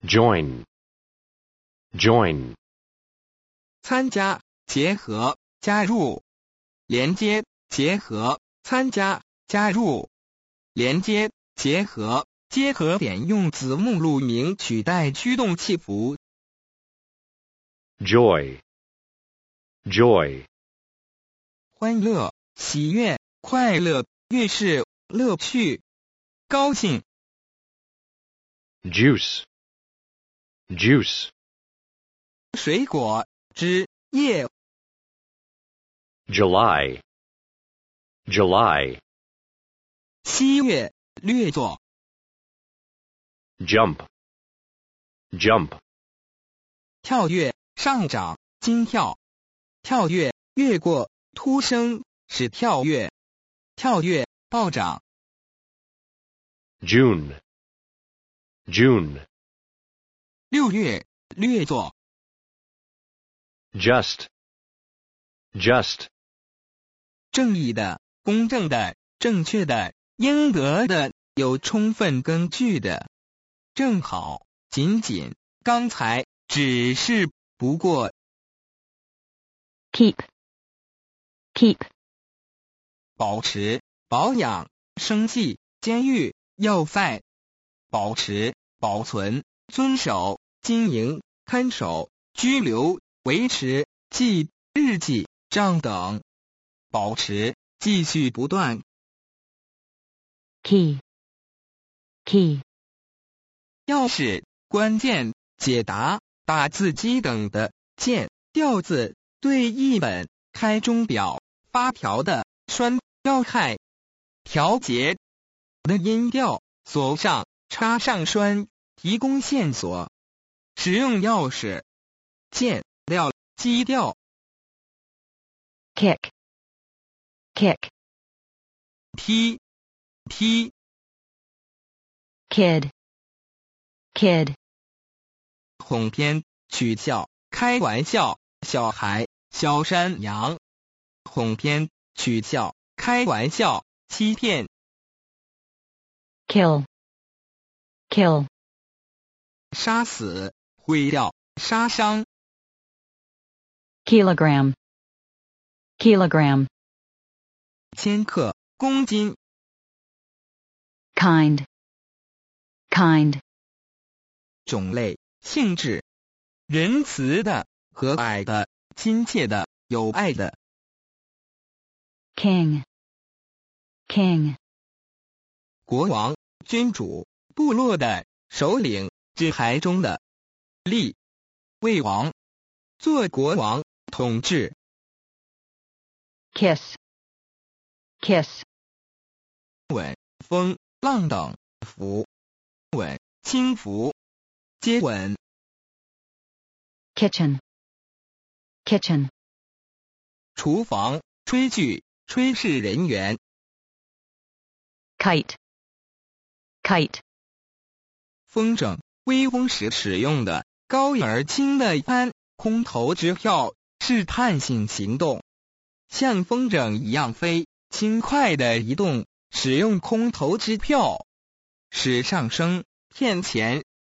join, join, 参加、结合、加入、连接、结合、参加、加入、连接、结合、结合点用子目录名取代驱动器符。 joy, joy, 欢乐、喜悦、快乐、悦是乐趣、高兴。 juice, juice, 水果、汁、液。 July, July, 7月、略作。 jump, jump, 跳跃、上涨、惊跳。跳跃、越过、突升是跳跃。跳跃、暴涨。 June, June, 6月、略作。 just, just, 正义的、公正的、正确的、应得的、有充分根据的。正好、仅仅、刚才、只是、不过。 keep, keep, 保持、保养、生计、监狱、要塞。保持、保存、遵守、经营、看守、居留、维持、记、日记、账等。保持、继续不断。 key, key, 钥匙、关键、解答、打字机等的。键、调字、对译本、开钟表、发条的、栓、要害、调节的音调、锁上、插上栓、提供线索、使用钥匙、键、料、基调。 kick, kick, 踢、踢。 kid, kid, 哄骗、取笑、开玩笑、小孩、小山羊。哄骗、取笑、开玩笑、欺骗。 kill, kill, 杀死、毁掉、杀伤。 kilogram, kilogram, 千克、公斤。 kind, kind, 种类、性质。仁慈的、和蔼的、亲切的、有爱的。 king, king, 国王、君主、部落的首领、支派中的。立、为王、做国王、统治。 kiss, kiss, 吻、风、浪等。抚、吻、轻抚、接吻。 kitchen, kitchen, 厨房、炊具、炊事人员。 kite, kite, 风筝、微风时使用的高而轻的帆。空头支票、试探性行动。像风筝一样飞，轻快的移动，使用空头支票。使上升、骗钱、